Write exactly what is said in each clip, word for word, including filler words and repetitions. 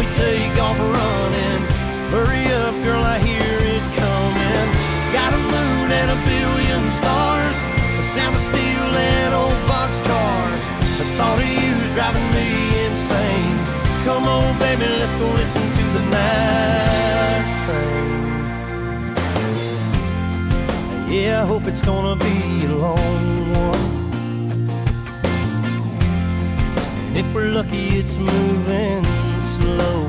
take off running. Hurry up, girl, I hear it coming. Got a moon and a billion stars, the sound of steel and old boxcars. The thought of you's driving me insane. Come on, baby, let's go listen to the night train. Yeah, I hope it's gonna be a long one. And if we're lucky, it's moving slow.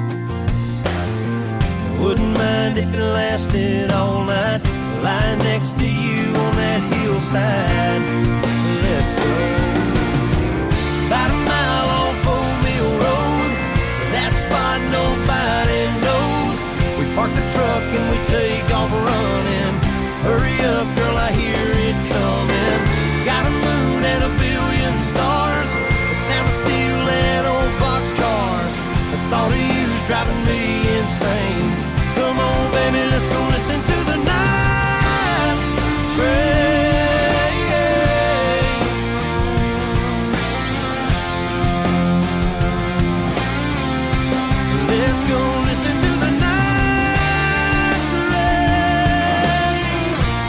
I wouldn't mind if it lasted all night, lying next to you on that hillside. Let's go. About a mile off Old Mill Road, that spot nobody knows. We park the truck and we take off running. Hurry up, girl, I hear it coming. Got a moon and a billion stars, the sound of steel and old boxcars. The thought of you's driving me insane. Come on, baby, let's go listen to the night train. Let's go listen to the night train.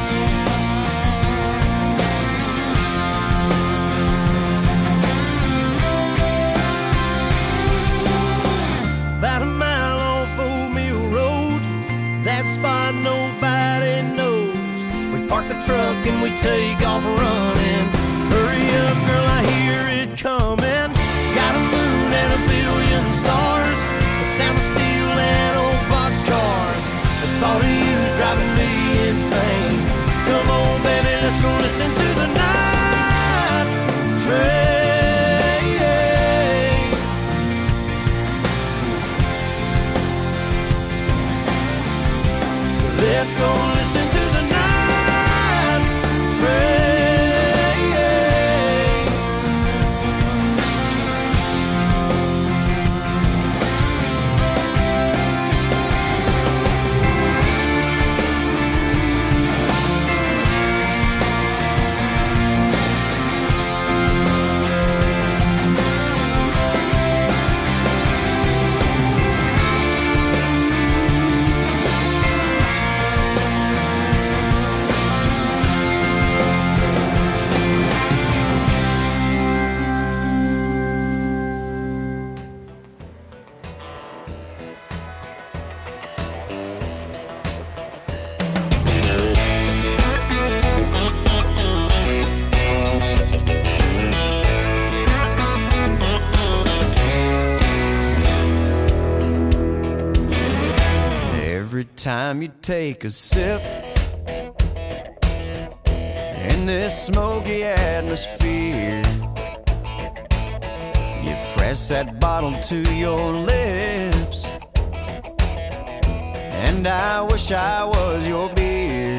About a mile off Old Mill Road, that spot nobody knows. We park the truck and we take off running. Hurry up, girl, I hear it coming. Got a moon and a billion stars, the sound of steel and old boxcars. The thought of you's driving me insane. Come on, baby, let's go listen to the night train. Let's go listen to the night train. Every time you take a sip in this smoky atmosphere, you press that bottle to your lips, and I wish I was your beer.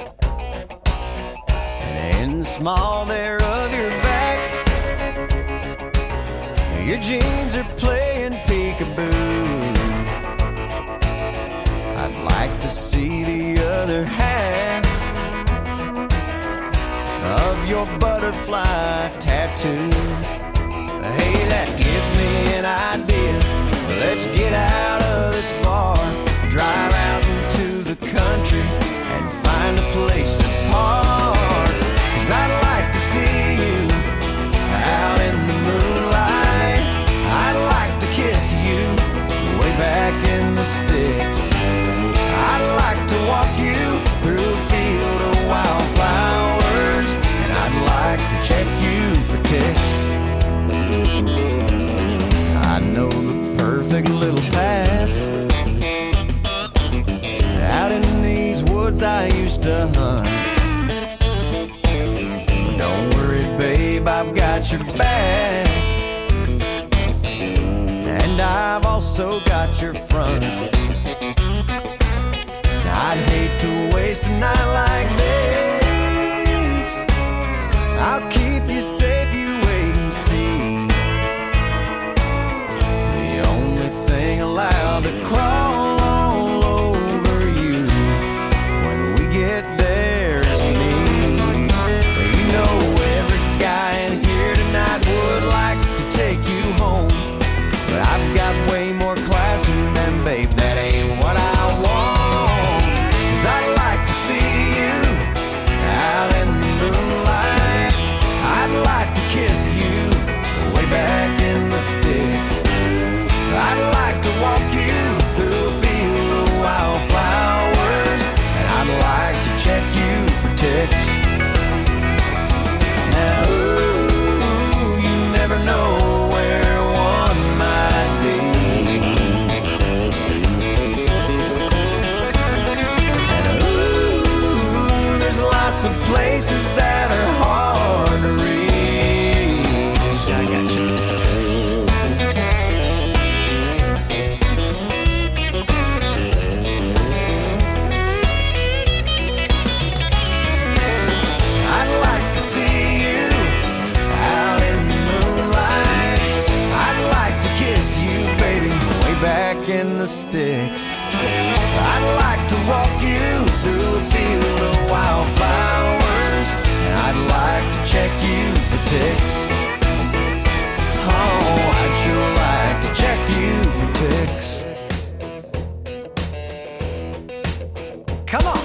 And in the small there of your back, your jeans are playing peekaboo. I'd like to see the other half of your butterfly tattoo. Hey, that gives me an idea. Let's get out of this bar, drive out into the country and find a place to park. 'Cause I'd like to see you out in the moonlight. I'd like to kiss you way back in the sticks. I'd like to walk you through a field of wildflowers, and I'd like to check you for ticks. I know the perfect little path out in these woods I used to hunt. But don't worry, babe, I've got your back, and I've also got your front. I'd hate to waste a night like this. I'll keep you safe, you wait and see. The only thing allowed to crawl all over you when we get there is me. You know every guy in here tonight would like to take you home, but I've got way more class sticks. I'd like to walk you through a field of wildflowers, and I'd like to check you for ticks. Oh, I'd sure like to check you for ticks. Come on.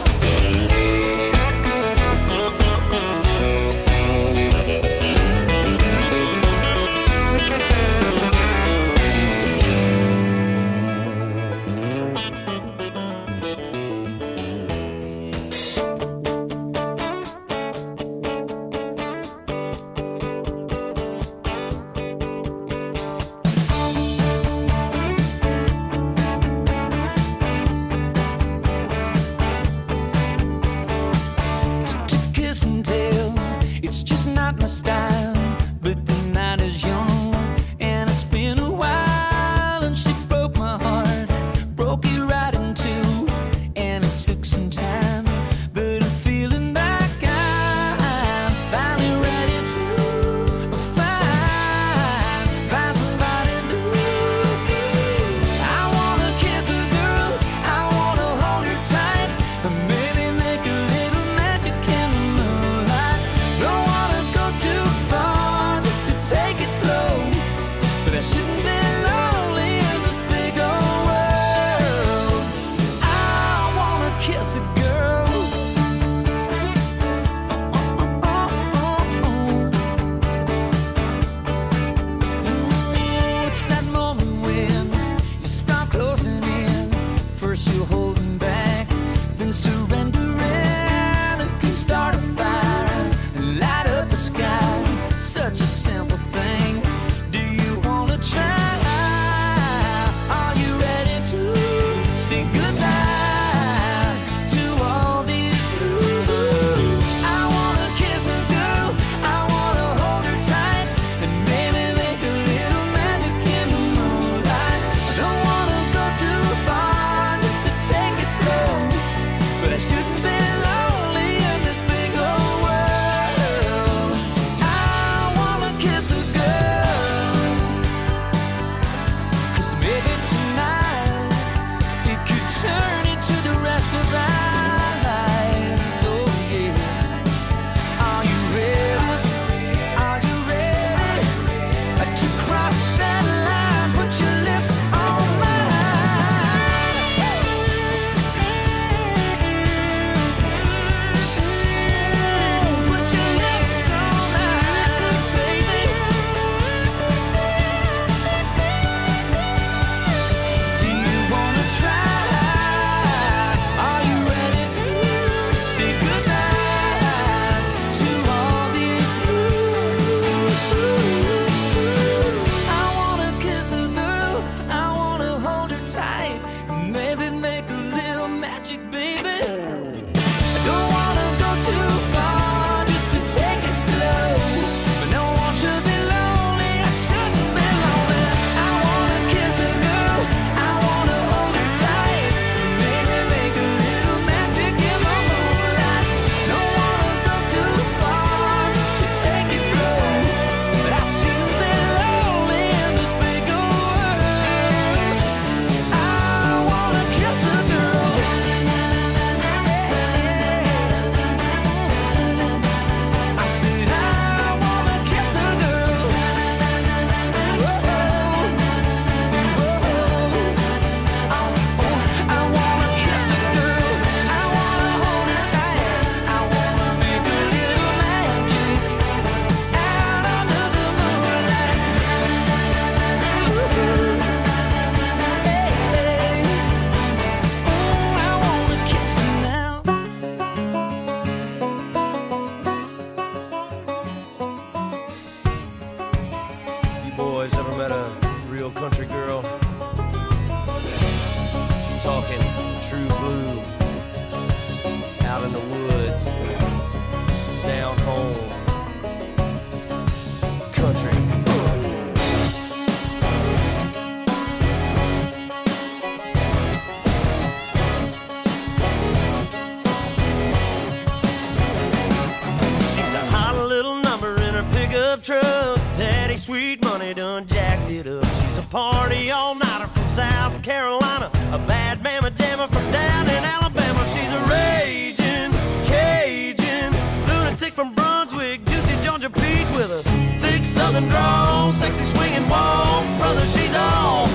Truck, Daddy Sweet Money done jacked it up. She's a party all nighter from South Carolina, a bad mama jamma from down in Alabama. She's a raging Cajun lunatic from Brunswick, juicy Georgia peach with a thick southern drawl, sexy swinging walk. Brother, she's all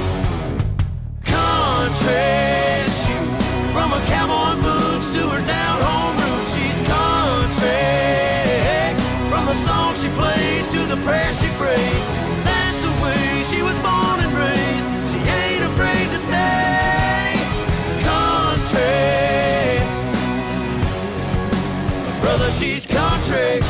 country. She, from a cowboy boots to her down home roots, she's country. From the song she plays to the prayer she prays, that's the way she was born and raised. She ain't afraid to stay country. Brother, she's country.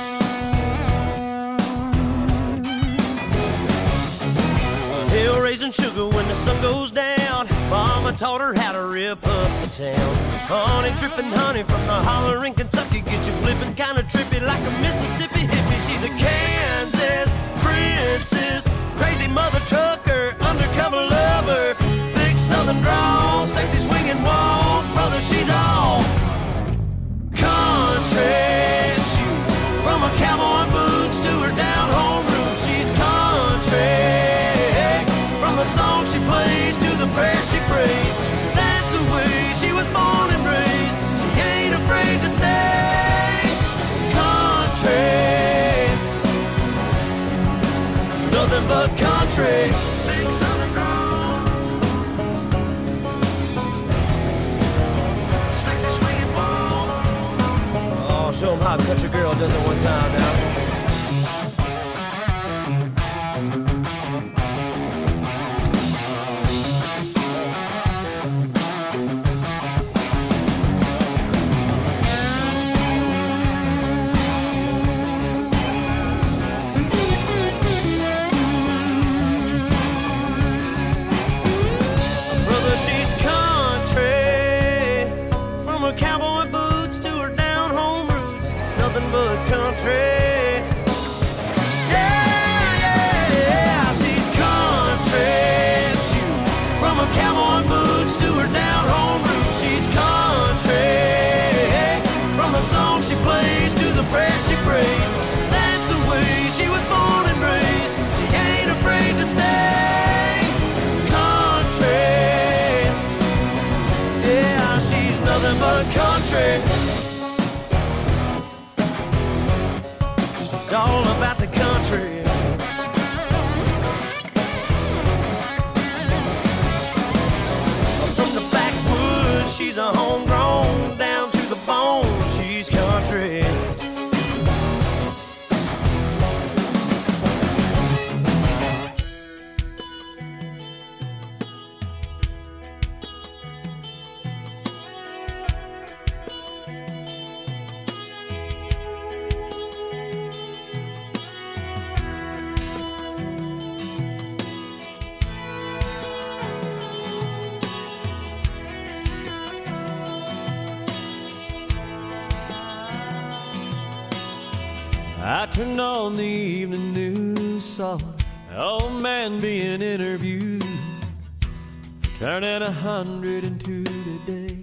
Hill raising sugar when the sun goes down. Mama taught her how to rip up the town. Honey dripping honey from the holler in Kentucky, get you flipping kinda trippy like a Mississippi hippie. She's a Kansas princess, crazy mother trucker, undercover lover, thick southern drawl, sexy swinging walk. Brother, she's all country. She, from a cowboy boots to her down home roots, she's country. From the song she plays to the prayer she prays, that's the way she was born and raised. She ain't afraid to stay country. Nothing but country. Oh, show them how a country girl does it one time now. Country. She's all about the country. From the backwoods, she's a homegrown, down to the bone, she's country. I turned on the evening news, saw an old man being interviewed, turning a hundred and two today.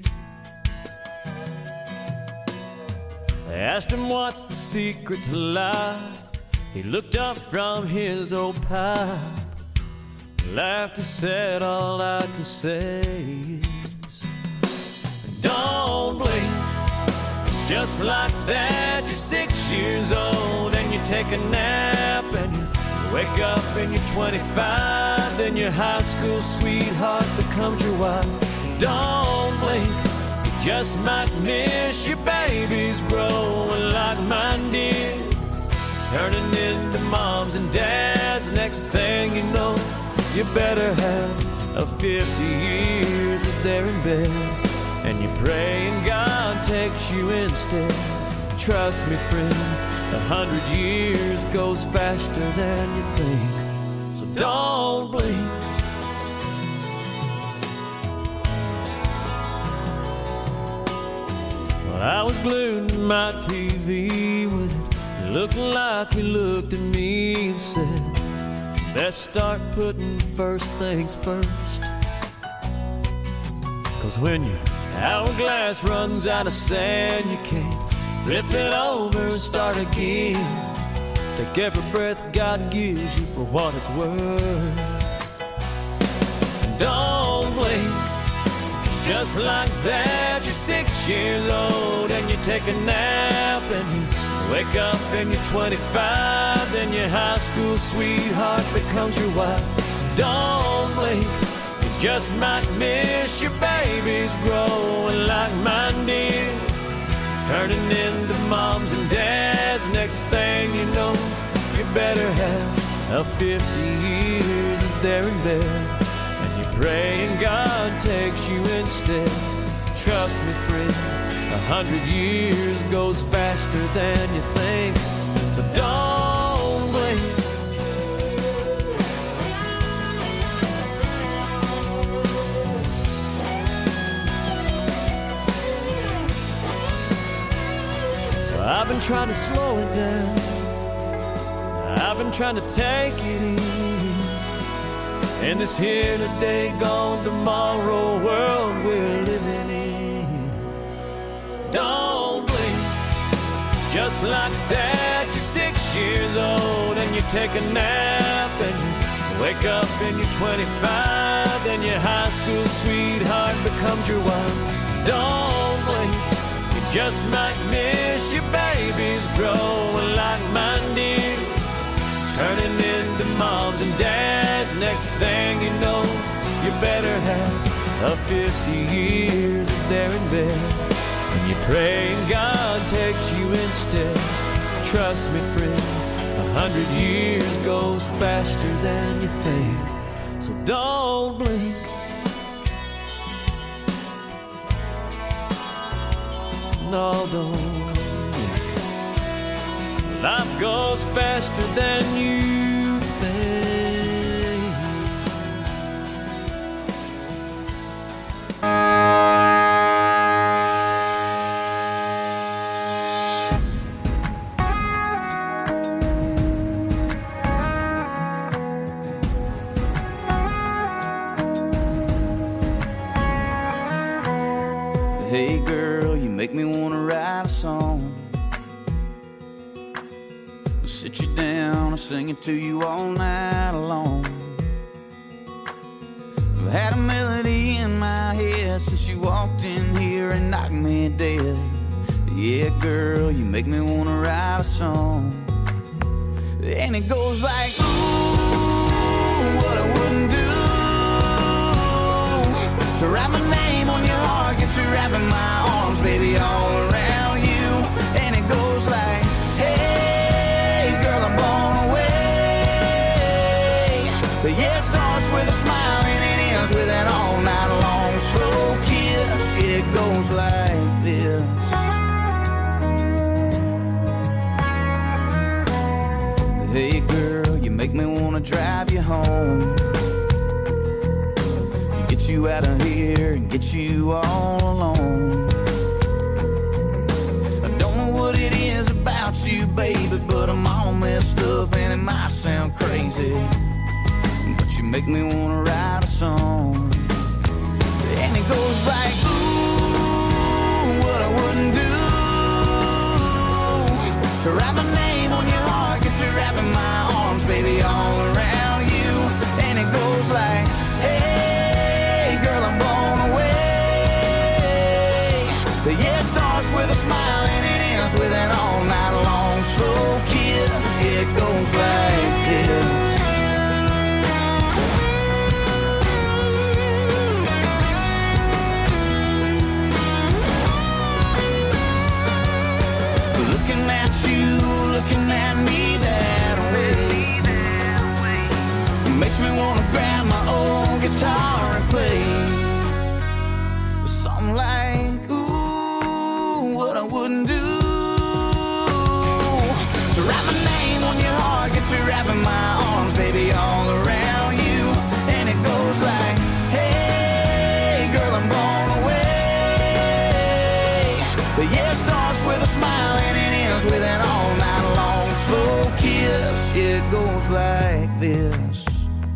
They asked him what's the secret to life. He looked up from his old pipe, laughed and said, all I can say is, don't blink. Just like that, you're six years old and you take a nap and you wake up and you're twenty-five. Then your high school sweetheart becomes your wife. Don't blink, you just might miss your babies growing like mine did, turning into moms and dads. Next thing you know, you better have a fifty years as they're in bed, and you pray and God takes you instead. Trust me, friend, a hundred years goes faster than you think, so don't blink. Well, I was glued to my T V when it looked like he looked at me and said, best start putting first things first. Cause when your hourglass runs out of sand, you can't flip it over and start again. Take every breath God gives you for what it's worth. don't blink. Just like that, you're six years old and you take a nap and you wake up and you're twenty-five. Then your high school sweetheart becomes your wife. Don't blink, you just might miss your babies growing like mine did, turning into moms and dads. Next thing you know, you better have a fifty years is there in bed, and you pray and God takes you instead. Trust me, friend, a hundred years goes faster than you think, so don't blink. So I've been trying to slow it down, I've been trying to take it easy in this here today, gone tomorrow world we're living in. So don't blink, just like that, you're six years old and you take a nap and you wake up and you're twenty-five. Then your high school sweetheart becomes your wife. Don't blink, you just might miss your babies growing like mine did, turning into moms and dads. Next thing you know, you better have a fifty years is there in bed, and you pray and God takes you instead. Trust me, friend, a hundred years goes faster than you think, so don't blink. No, don't blink. Life goes faster than you think. Hey girl, you make me wanna write a song, sit you down and sing it to you all night long. I've had a melody in my head since you walked in here and knocked me dead. Yeah, girl, you make me wanna write a song, and it goes like, ooh, what I wouldn't do to write my name on your heart, get you wrapping my arms, baby, all around you. And it goes like, hey, girl, I'm blown away. But yeah, it starts with a smile and it ends with an all night long slow kiss. Yeah, it goes like this. Hey, girl, you make me wanna drive you home, get you out of here and get you all alone. I don't know what it is about you, baby, but I'm all messed up and it might sound crazy, but you make me wanna write a song. And it goes like, ooh, what I wouldn't do to write my name on your heart, get you wrapping my arms, baby, all around you. And it goes like, hey, girl, I'm blown away. But yeah, it starts with a smile and it ends with an all night long slow kiss. Yeah, it goes like this. Looking at you, looking at me that way, makes me wanna grab my old guitar and play something like, ooh, what I wouldn't do to write my name on your heart, get you wrapping my arms, baby, all around you. And it goes like, hey, girl, I'm blown away. But yeah, it starts with a smile and it ends with an all night long slow kiss. Yeah, it goes like this.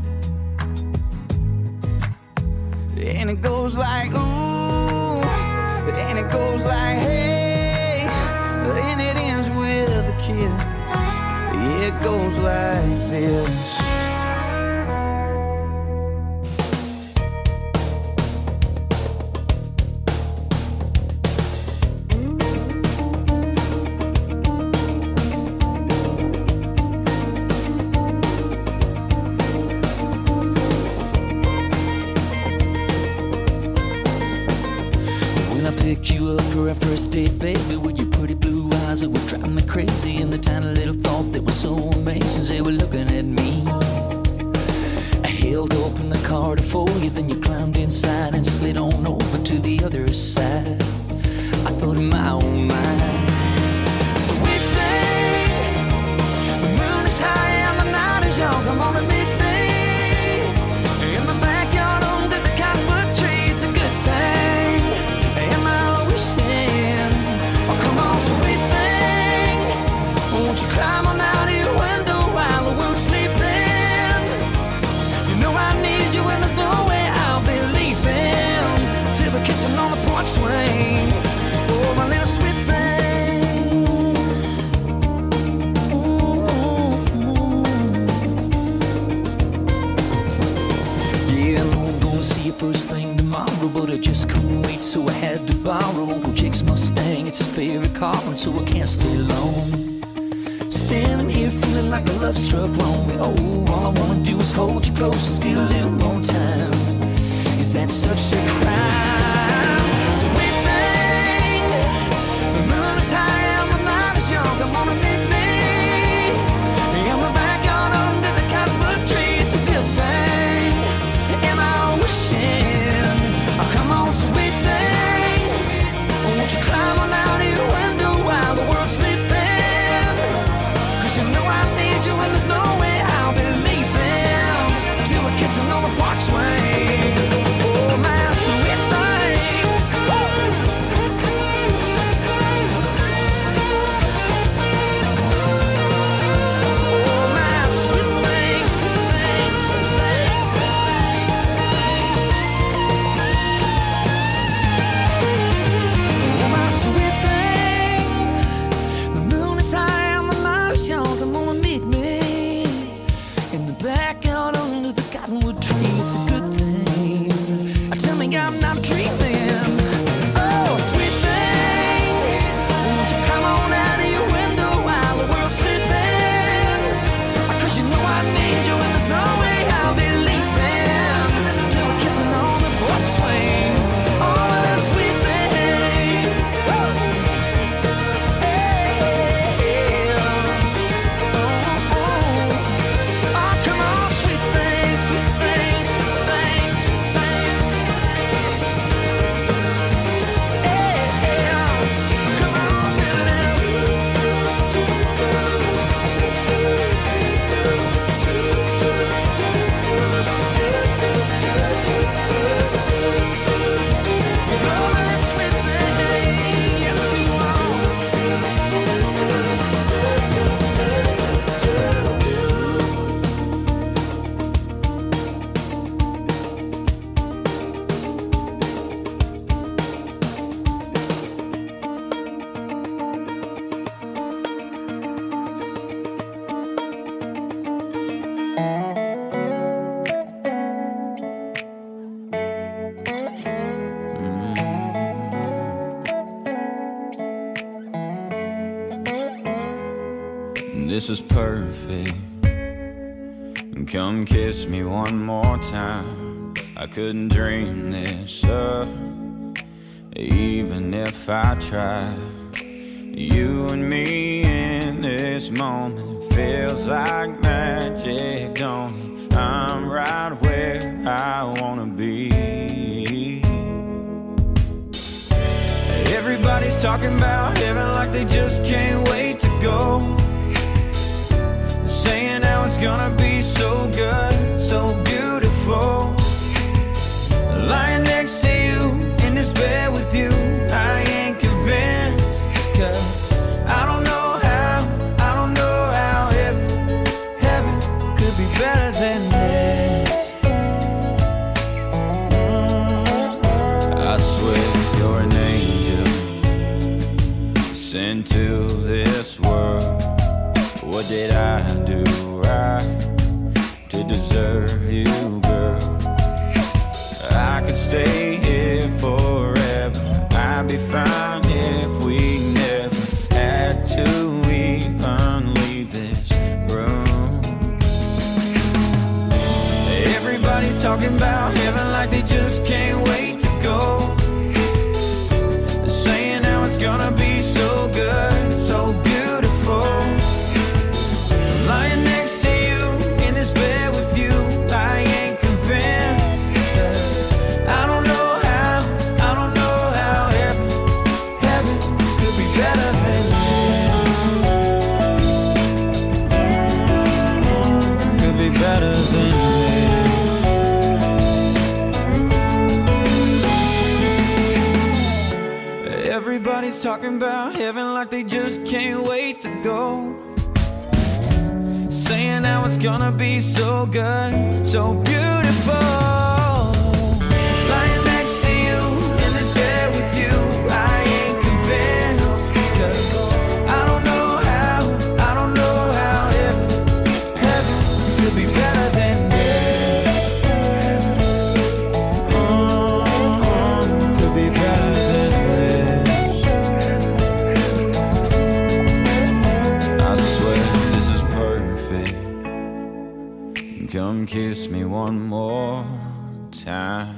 And it goes like, ooh, and it goes like, hey, and it ends with a kiss. Yeah, it goes like this. our first date, baby, with your pretty blue eyes that were driving me crazy, and the tiny little thought that was so amazing, they were looking at me. I held open the car to for you, then you climbed inside and slid on over to the other side. I thought, my oh my, sweet thing, the moon is high and the night is young. Come on and meet me in the backyard under the cottonwood tree. It's a good thing, am I always saying? Oh, come on, sweet thing, won't you climb on out of your window while the world's sleeping? You know I need you and there's no way I'll be leaving till we're kissing on the porch swing. Oh, my little sweet thing. Yeah, I know I'm gonna see you first thing tomorrow, but I just couldn't wait, so I had to borrow Uncle Jake's Mustang. It's his favorite car, and so I can't stay long. Standing here feeling like a love struck wrong. Oh, all I wanna do is hold you close and steal a little more time. Is that such a crime? Sweet thing, the moon is high and the night is young. Come on and meet me in the backyard under the cottonwood tree. It's a good thing, am I wishing? Oh, come on, sweet thing, won't you climb on out of your window while the world's sleeping? Cause you know I need you and there's no way I'll be leaving till we're kissing on the porch swing. Oh, my sweet thing. Oh, my sweet thing, sweet thing, sweet thing, oh, my sweet thing. The moon is high and the night is young. Come on and meet me in the backyard under the cottonwood tree. It's a good thing. Tell me I'm not dreaming. Oh, sweet thing, won't you come on out of your window while the world's sleeping? Cause you know I need you and there's no way I'll be leaving till we're kissing on the porch swing. Oh, my sweet thing. Woo. Hey, hey, oh, oh. Oh, come on, sweet thing, sweet thing, sweet thing, sweet thing. This is perfect. Come kiss me one more time. I couldn't dream this up, even if I tried. You and me in this moment feels like magic, don't it? I'm right where I wanna be. Everybody's talking about heaven like they just can't wait to go, saying how it's gonna be so good, so beautiful. Lying next to you in this bed with you, I ain't convinced. Cause I don't know how, I don't know how heaven, heaven could be better than this. I swear you're an angel sent to this world. What did I do right to deserve you, girl? I could stay here forever. I'd be fine if we never had to even leave this room. Everybody's talking about heaven like they just can't wait to go, saying how better than this. Everybody's talking about heaven like they just can't wait to go, saying how it's gonna be so good, so beautiful. Lying next to you in this bed with you, I ain't convinced, 'cause I don't know how, I don't know how heaven, heaven could be better than this. Oh, could be better than this. I swear this is perfect. Come kiss me one more time.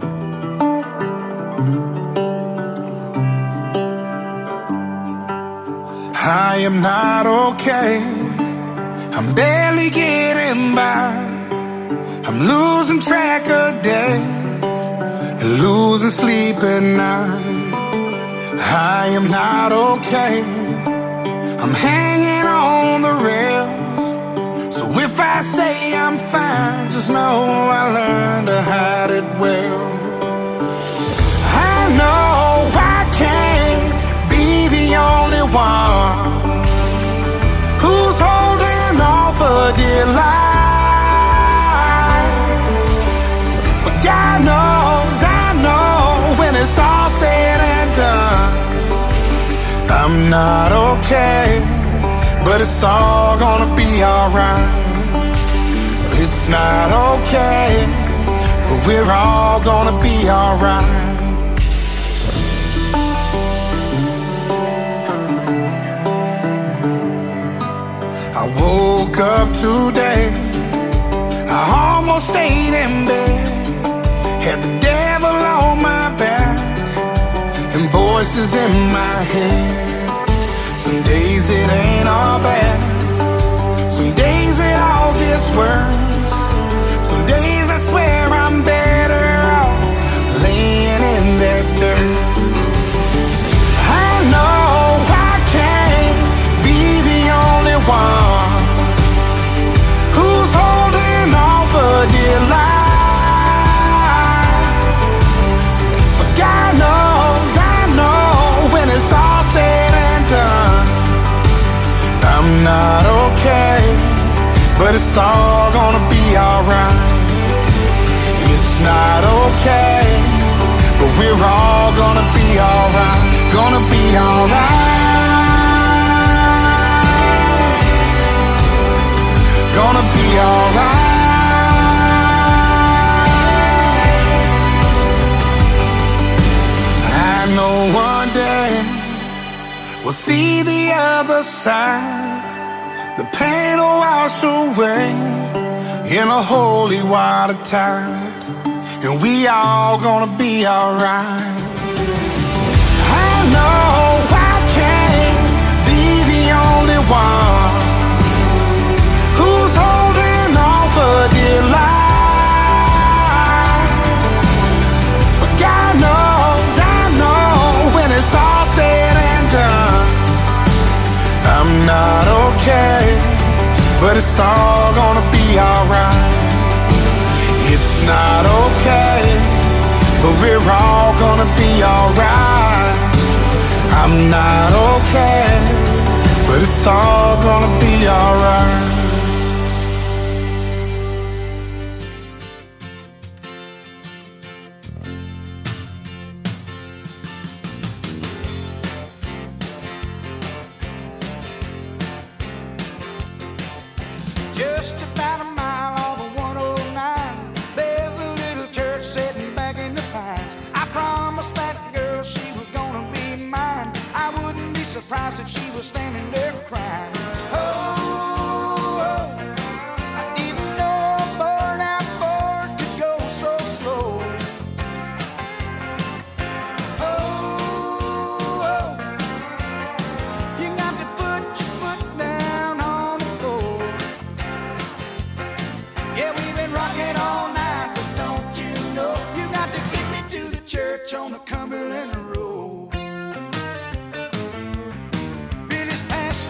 I am not okay. I'm barely getting by. I'm losing track of days and losing sleep at night. I am not okay. I'm hanging on the rails. So if I say I'm fine, just know I learned to hide it well. I know I can't be the only one who's holding on for dear life. But God knows, I know, when it's all said and done, I'm not okay. But it's all gonna be alright. It's not okay, but we're all gonna be alright. I woke up today, I almost stayed in bed, had the devil on my back and voices in my head. Some days it ain't all bad, some days it all gets worse. Some days I swear I'm better off laying in that dirt. I know I can't be the only one who's holding on for dear life. But God knows, I know, when it's all said and done, I'm not okay, but it's all gonna be alright. It's not okay, but we're all gonna be alright. Gonna be alright. Gonna be alright. I know one day we'll see the other side. The pain will wash away in a holy water tide, and we all gonna be alright. I know I can't be the only one who's holding on for dear life. But God knows, I know, when it's all said and done, I'm not okay, but it's all gonna be alright. It's not okay, but we're all gonna be alright. I'm not okay, but it's all gonna be alright. Just about a mile off of one oh nine, there's a little church sitting back in the pines. I promised that girl she was gonna be mine. I wouldn't be surprised if she was standing there crying. Oh, oh, I didn't know a burnout Ford could go so slow. Oh, oh, you got to put your foot down on the floor. Yeah, we've been rocking all night, but don't you know, you got to get me to the church on the Cumberland Road. Billy's past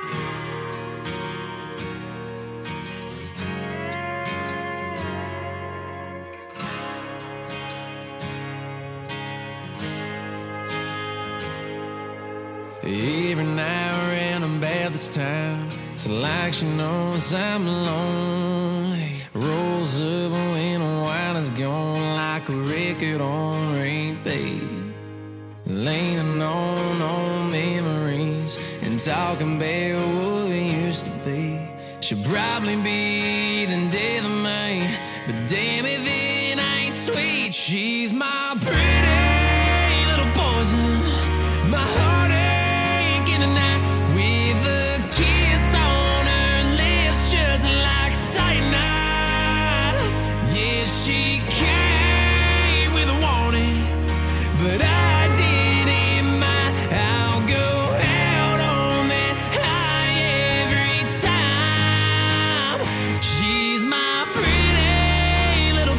Every now and then about this time, it's like she knows I'm lonely. Rolls up when the wine is gone, like a record on repeat. Leaning on old memories and talking about what we used to be. She'll probably be the death of me, but damn if it ain't sweet. She's my pretty little poison, my heart tonight with a kiss on her lips, just like cyanide. Yeah, she came with a warning, but I didn't mind. I'll go out on that high every time. She's my pretty little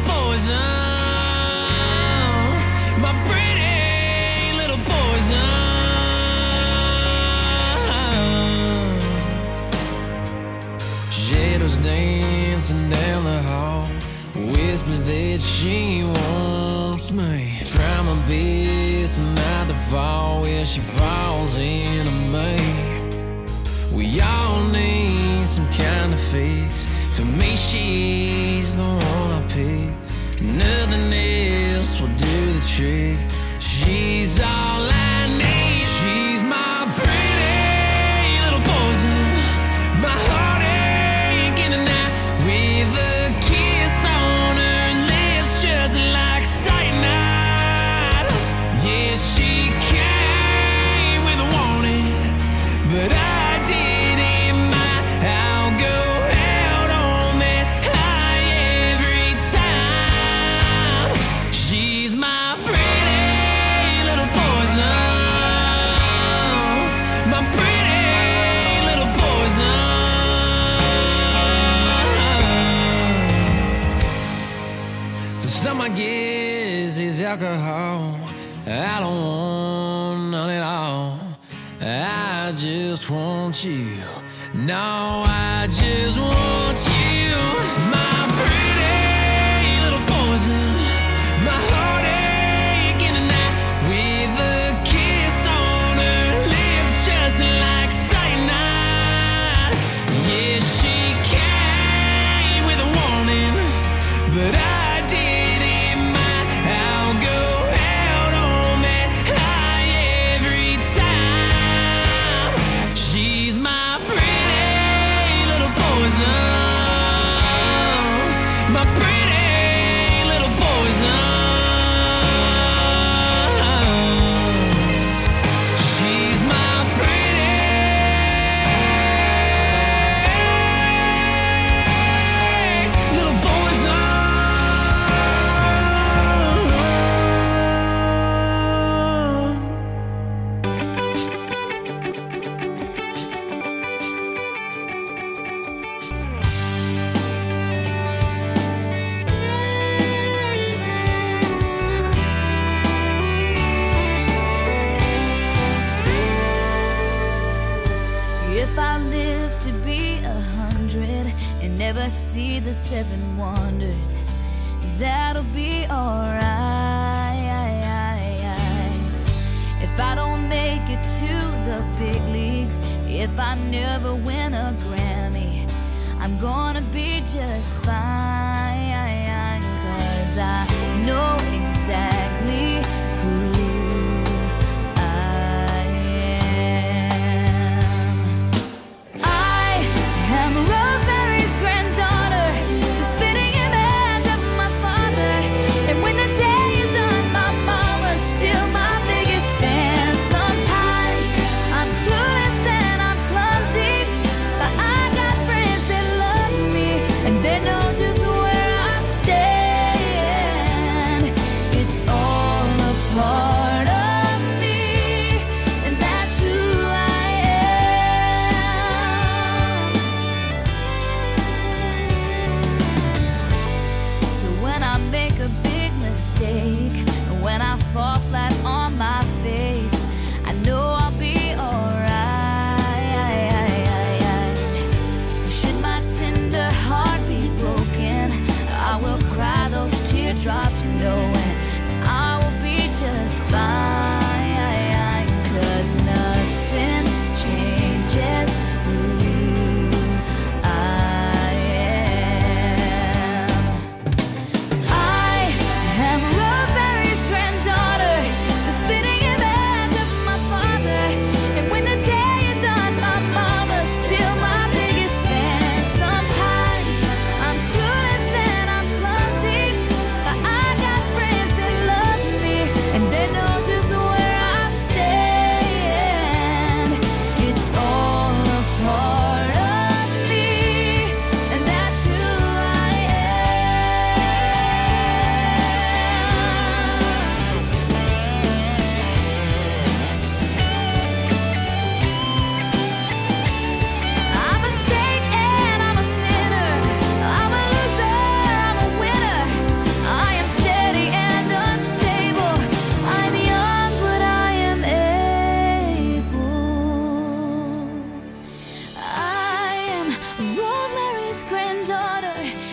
poison, my pretty little poison. Shadows dancing down the hall, whispers that she wants me. Try my best not to fall where she falls into me. We all need some kind of fix. For me, she's the one I pick. Nothing else will do the trick. She's all I need. She's my pretty little poison, my heart with a kiss on her lips, just like cyanide. Yeah, she came with a warning, but I didn't mind. I'll go out on that high every time. She's my pretty little poison, my pretty little poison. Some I guess is alcohol. I don't want none at all. I just want you. No, I just want you. My pretty little poison, my heart aching tonight with a kiss on her lips, just like cyanide. Yeah, she came with a warning, but I my pretty little poison. She's my pretty little poison. If I live to be a hundred and never see the seven wonders, that'll be alright. If I don't make it to the big leagues, if I never win a Grammy, I'm gonna be just fine, 'cause I know exactly who just where I stand. It's all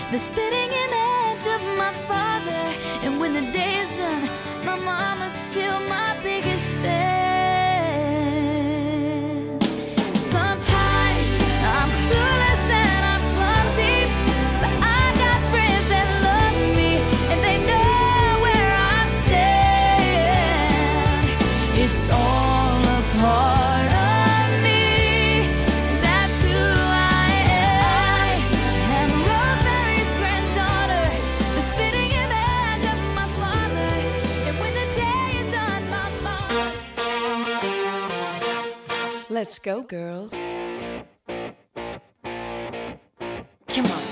the spitting image of my father. And when the day is done, my mama's still my biggest fan. Sometimes I'm clueless and I'm clumsy, but I've got friends that love me and they know where I stand. It's all a part of me, that's who I am. I'm Rosemary's granddaughter, the spitting image of my father. And when the day is done, my mom. Let's go, girls. Come on.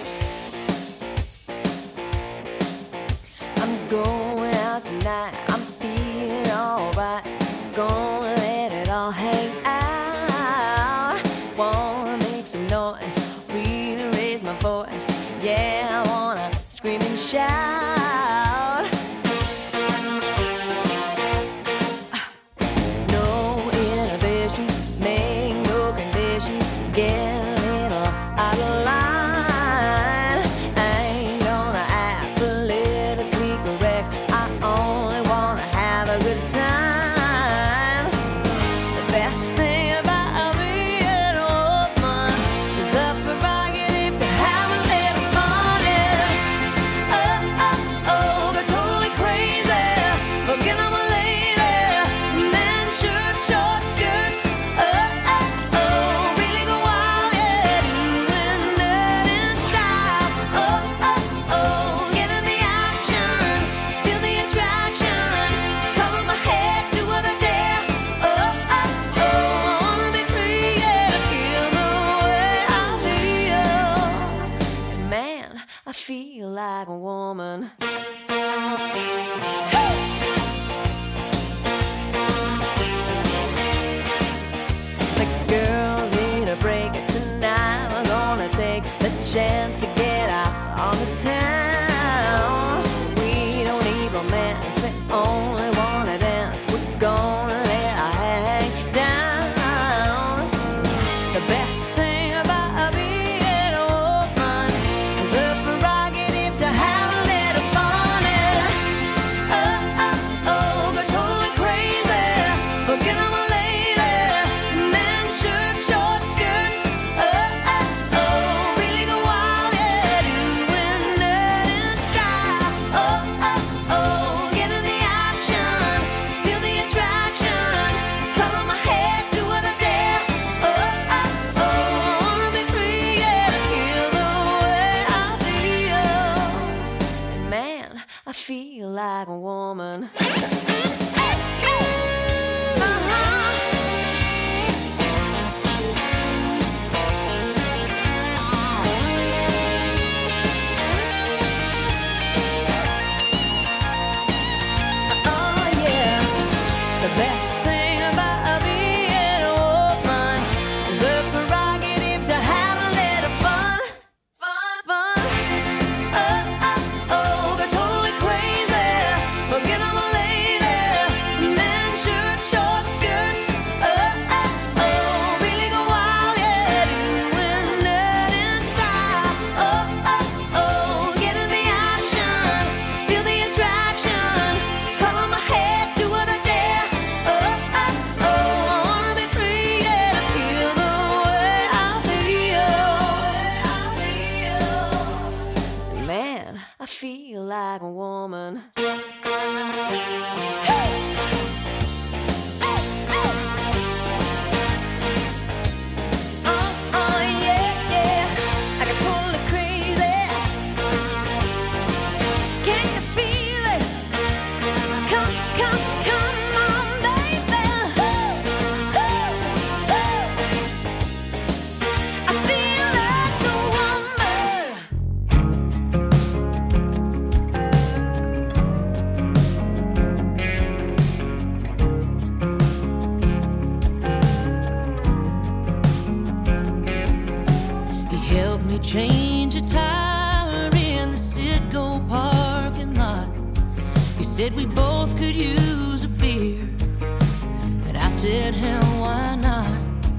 I'm going out tonight. I'm feeling alright. Gonna let it all hang out. Wanna make some noise, really raise my voice. Yeah, I wanna scream and shout. No inhibitions, make no conditions. Get a little out of line. I ain't gonna act politically correct. I only wanna have a good time. The best thing about being a woman is the prerogative to have a little fun. Yeah. Oh, oh, oh, go totally crazy. Forget I'm a lady. Men, shirt, short skirts. Oh, oh, oh, really go wild. Yeah, doing that in style. Oh, oh, oh, get in the action. Feel the attraction. Color my head, do what I dare. Oh, oh, oh, I wanna be free, yeah, to feel the way I feel. Man, I feel like a woman. The girls need a break tonight. We're gonna take the chance to get out on the town. We don't need romance, we only wanna dance. We're gonna let our hang down. The best thing about being a woman is the prerogative to have a little fun. Yeah. Oh, oh, oh, go totally crazy. Forget I'm a lady. Men, shirt, short skirts. Oh, oh, oh, really go wild. Yeah, doing that in style. Oh, oh, oh, get in the action. Feel the attraction. Color my head, do what I dare. Oh, oh, oh, I wanna be free, yeah, to feel the way I feel. Man, I feel like a woman. Oh yeah, the best thing about being a woman is the prerogative to have a little fun, fun, fun. Oh, oh, oh, go totally crazy. Forget I'm a lady. Men, shirt, short skirts. Oh, oh, oh, really go wild, yeah, doing that in style. Oh, oh, oh, get in the action. Feel the attraction. Color my head, do what I dare. Oh, oh, oh, I wanna be free, yeah, to feel the way I feel. Man, I feel like a woman. Oh, oh, yeah, yeah, I got totally crazy. Can you feel it? Come, come, come on, baby. I feel like a woman. Change a tire in the Citgo parking lot. You said we both could use a beer, and I said, hell, why not?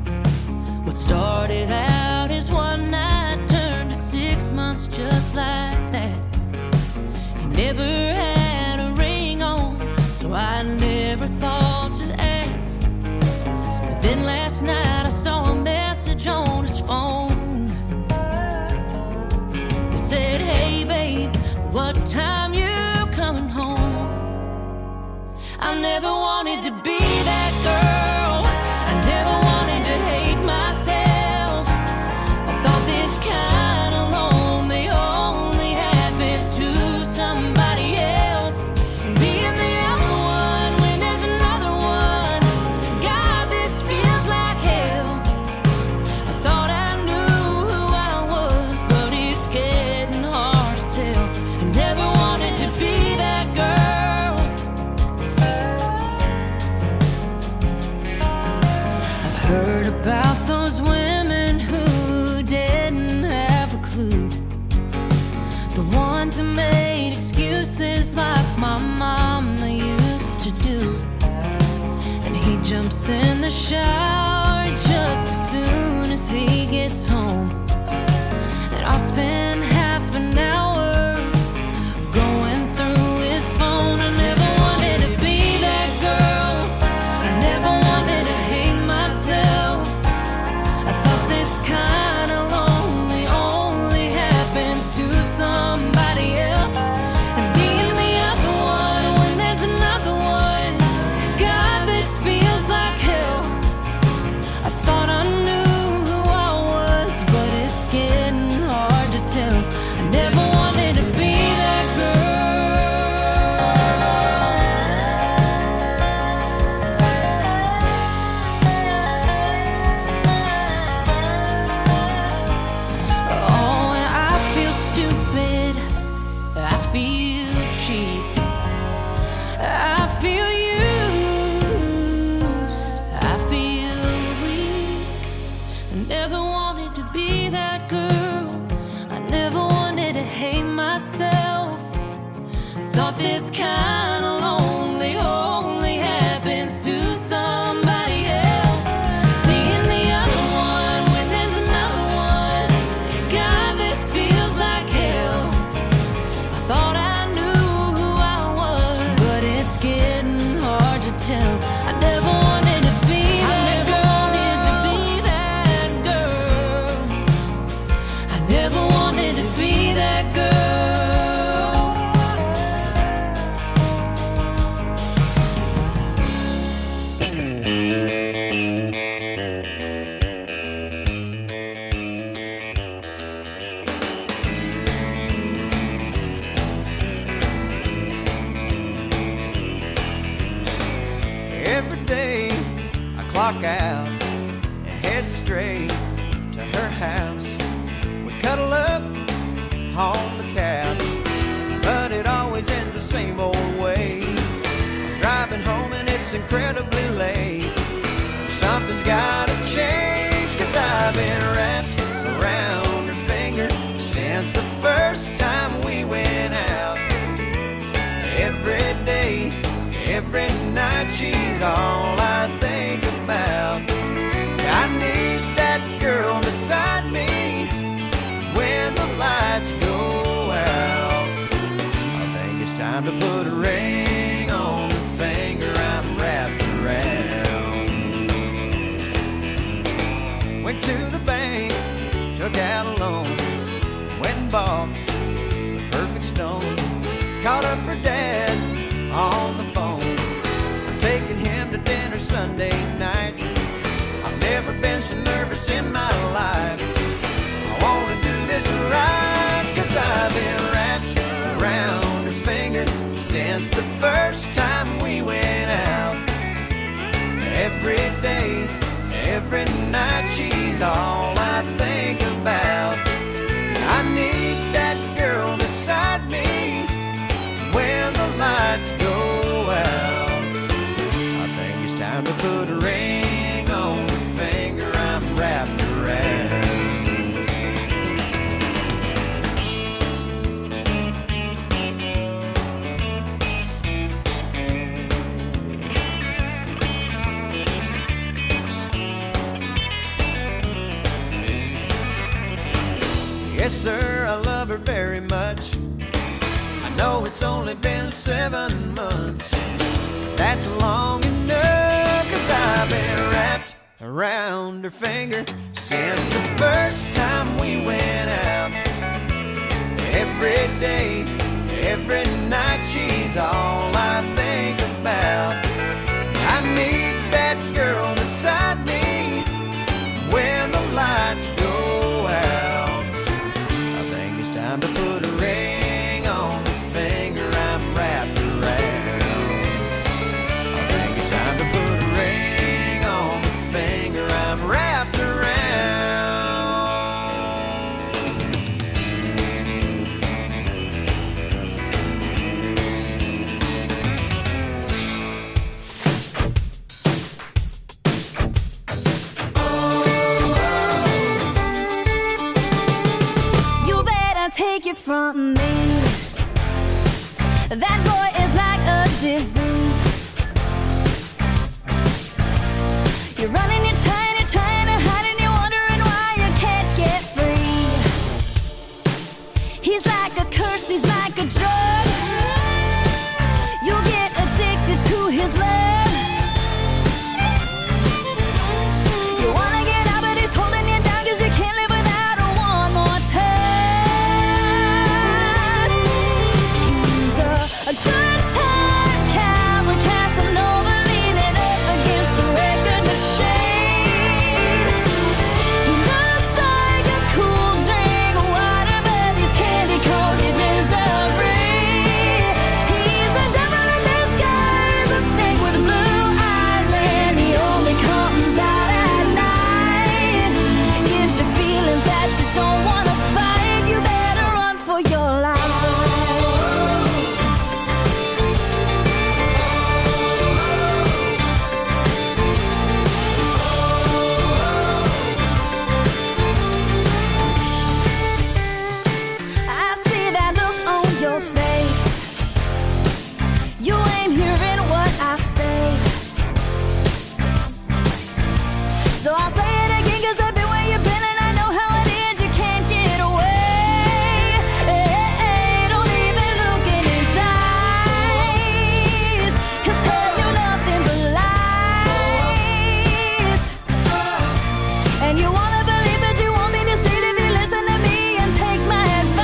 What started out as one night turned to six months just like wanted to be that girl. I never wanted to hate myself. I thought this kind of lonely only happens to somebody else. And being the other one when there's another one, God, this feels like hell. I thought I knew who I was, but it's getting hard to tell. I never wanted to be that girl. I've heard about those women who didn't have a clue, the ones who made excuses like my mama used to do. And he jumps in the shower just as soon as he gets home, and I'll spend half an hour going through his phone. I never wanted to be that girl. I never wanted to hate myself. I thought this kind of lonely only happens to somebody else. And being the other one when there's another one, God, this feels like hell. I thought I knew who I was, but it's getting hard to tell. I never wanted to be that Oh, and I feel stupid. I feel cheap. I feel used. I feel weak. I never wanted to be that girl. I never wanted to hate myself. I thought this kind of lonely only happens to somebody else. Being the other one when there's another one, God, this feels like hell. I thought I knew who I was, but it's getting hard to tell. I never wanted to be that girl. To be that girl. I never wanted to be that girl. Every day I clock out and head straight to her house. We cuddle up on the couch, but it always ends the same old way. I'm driving home and it's incredibly late. Something's gotta change, cause I've been wrapped around her finger since the first time we went out. Every day, every night, she's all I think about. I need that girl beside me when the lights go out. I think it's time to put a ring on the finger I'm wrapped around. Went to the bank, took out a loan, went and bought the perfect stone. Called up her dad on the phone. I'm taking him to dinner Sunday night. I've never been so nervous in my life. I wanna do this right, cause I've been wrapped around her finger since the first time we went out. Every day, every night, she's all I think about. I need that girl beside me when the lights go out. I think it's time to put a ring on the finger I'm wrapped around. Yes, sir, I love her very much. I know it's only been seven months. That's long enough, cause I've been wrapped around her finger since the first time we went out. Every day, every night, she's all I think about. I take it from me. That boy is like a disease. You're running, you're trying, you're trying to hide, and you're wondering why you can't get free. He's like a curse, he's like a drug. You'll get addicted to his love. You wanna get out, but he's holding you down, 'cause you can't live without her one more touch. He's a, a good time cowboy, Casanova, leaning up against the record machine. He looks like a cool drink of water, but he's candy-coated misery. He's a devil in disguise, a snake with blue eyes, and he only comes out at night. Gives you feelings that you don't wanna fight. You better run for your life. I see that look on your face. You ain't hearing what I say. So I'll say it again, 'cause I've been where you've been, and I know how it is. You can't get away. Don't even look in his eyes. He'll tell you nothing but lies. And you wanna believe, but you won't be deceived if you listen to me and take my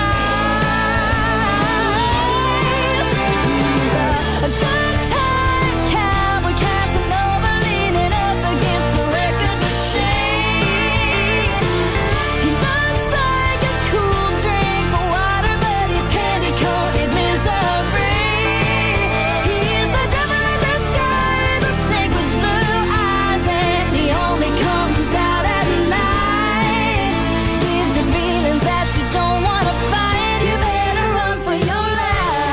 advice. He's a, a good time cowboy, Casanova, leaning up against the record machine. He looks like a cool drink of water, but he's candy-coated misery. He's the devil in disguise, a snake with blue eyes, and he only comes out at night. Gives you feelings that you don't wanna fight. You better run for your life.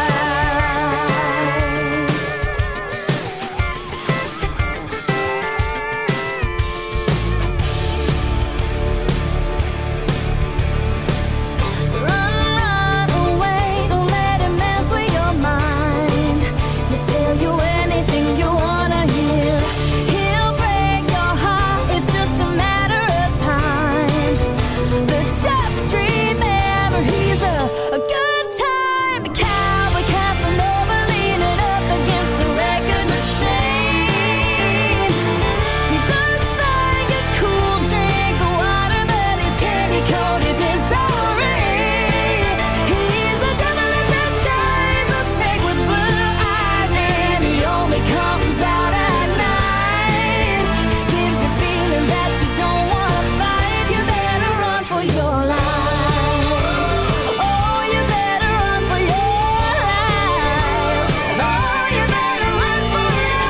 Run, run away, don't let him mess with your mind. He'll tell you anything you wanna hear. He'll break your heart, it's just a matter of time. But just remember, he's a, a good time cowboy, Casanova, leaning up against the record machine. He looks like a cool drink of water, but he's candy-coated misery. He's the devil in disguise, a snake with blue eyes, and he only comes out at night. Gives you feelings that you don't wanna fight. You better run for your life. Oh, you better run for your life. Oh, you better run for your life.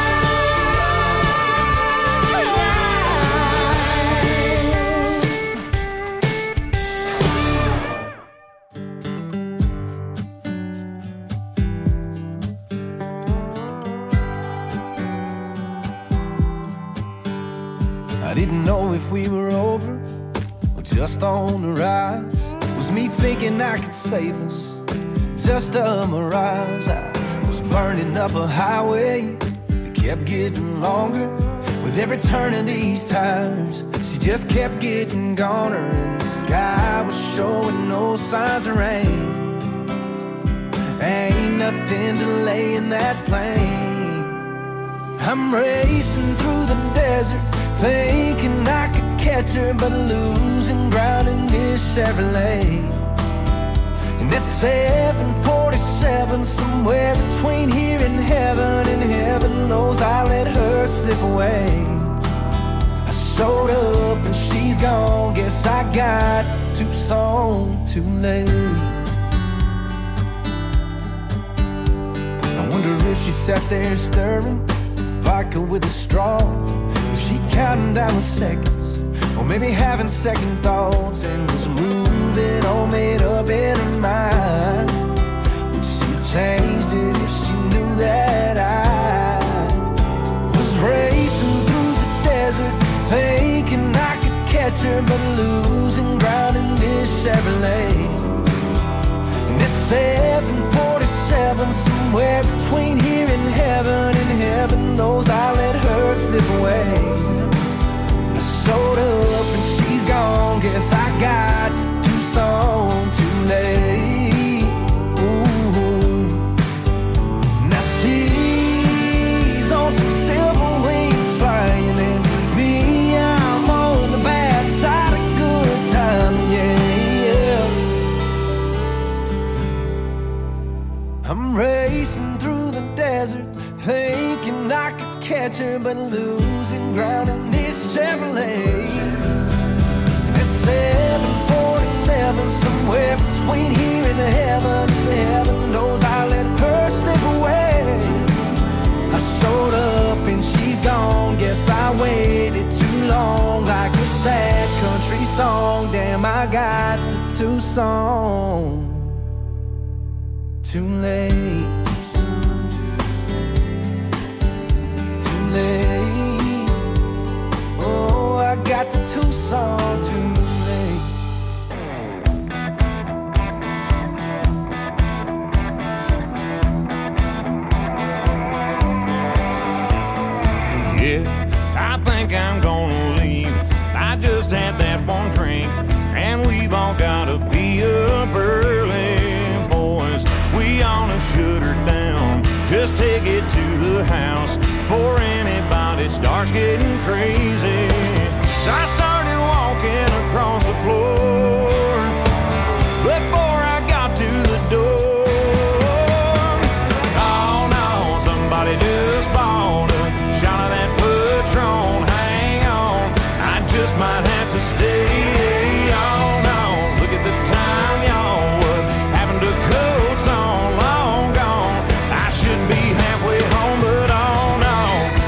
I didn't know if we were over or just on the rise. Was me thinking I could save us, just a mirage. I was burning up a highway that kept getting longer with every turn of these tires. She just kept getting goner, and the sky was showing no signs of rain. Ain't nothing delaying that plane. I'm racing through the desert, thinking I could catch her, but losing ground in this Chevrolet. And at seven forty-seven, somewhere between here and heaven, and heaven knows I let her slip away. I showed up and she's gone, guess I got to Tucson too late. I wonder if she sat there stirring vodka with a straw. Was she counting down the seconds, or maybe having second thoughts, and was moving all made up in her mind? Would she have changed it if she knew that I was racing through the desert, thinking I could catch her, but losing ground in this Chevrolet? seven forty-seven, somewhere between here and heaven, and heaven knows I let her slip away. I showed up and she's gone, guess I got to do something too late. Ooh. Now she's on some silver wings flying, and me, I'm on the bad side of good time, yeah, yeah. I'm racing through the desert, thinking I could catch her, but losing ground in this Chevrolet. At seven forty-seven, somewhere between here and heaven, heaven knows I let her slip away. I showed up and she's gone, guess I waited too long, like a sad country song. Damn, I got to Tucson too late. Too late. Oh, I got to Tucson too late. Yeah, I think I'm gonna leave. I just had that one drink, and we've all gotta be up early. Boys, we ought to shut her down. Just take it to the house before anybody starts getting crazy. So I started walking across the floor before I got to the door. Oh no, somebody just bought a shot of that Patron. Hang on, I just might have to stay. Oh no, look at the time, y'all. What happened to coats on? Long gone. I should be halfway home, but oh no.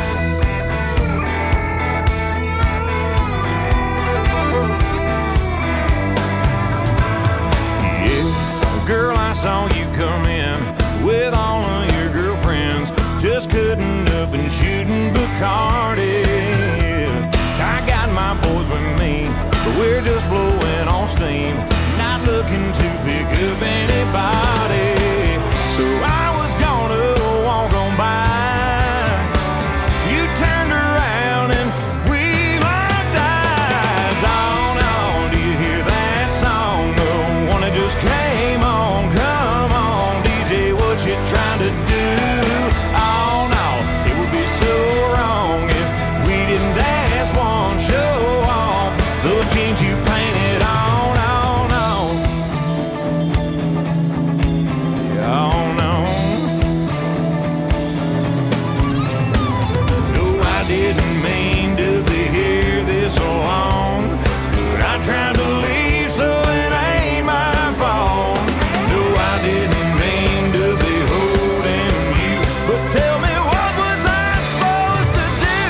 Yeah, girl, I saw you come in with all of your girlfriends, just cutting up and shooting Bacardi. I got my boys with me, but we're just blowing on steam, not looking to pick up anybody. So I was gonna walk on by. You turned around and we locked eyes. Oh no, do you hear that song? The one that just came on. Come on, D J, what you trying to do? Oh no, it would be so wrong if we didn't dance one, show off those jeans you painted on. Oh no, oh no. No, I didn't mean to be here this long, but I tried to leave, so it ain't my fault. No, I didn't mean to be holding you, but tell me, what was I supposed to do?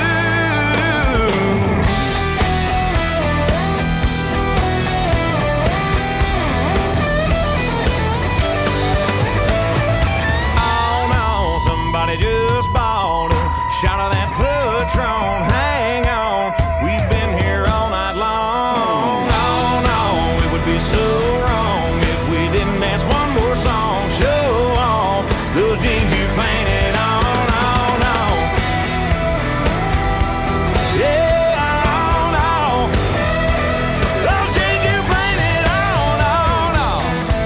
Oh no, somebody just bought a shot of that Patron. Hang on, we've been here all night long. Oh no, it would be so wrong if we didn't dance one more song. Show off those jeans you painted on. Oh no, yeah, oh no, those jeans you painted on. Oh no.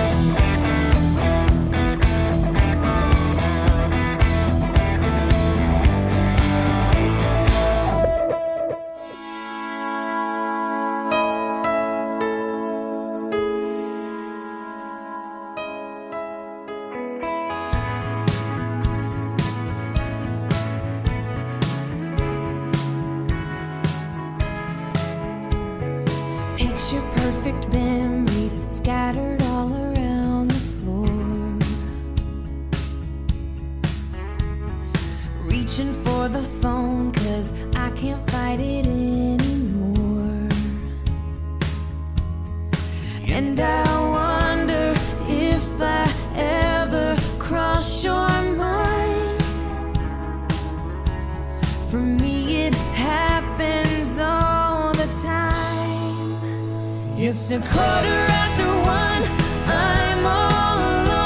Picture perfect memories scattered all around the floor. Reaching for the phone, cause I can't fight it anymore. And I wonder if I ever cross your mind. For me, it happens all the time. It's a quarter